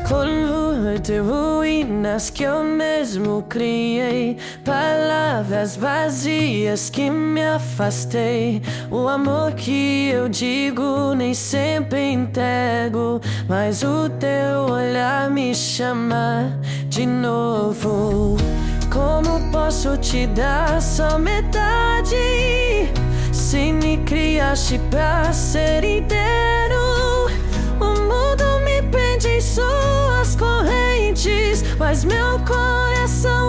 Coluna de ruínas que eu mesmo criei, palavras vazias que me afastei. O amor que eu digo nem sempre entrego, mas o teu olhar me chama de novo. Como posso te dar só metade, se me criaste pra ser inteiro? O mundo me prende em suas correntes, mas meu coração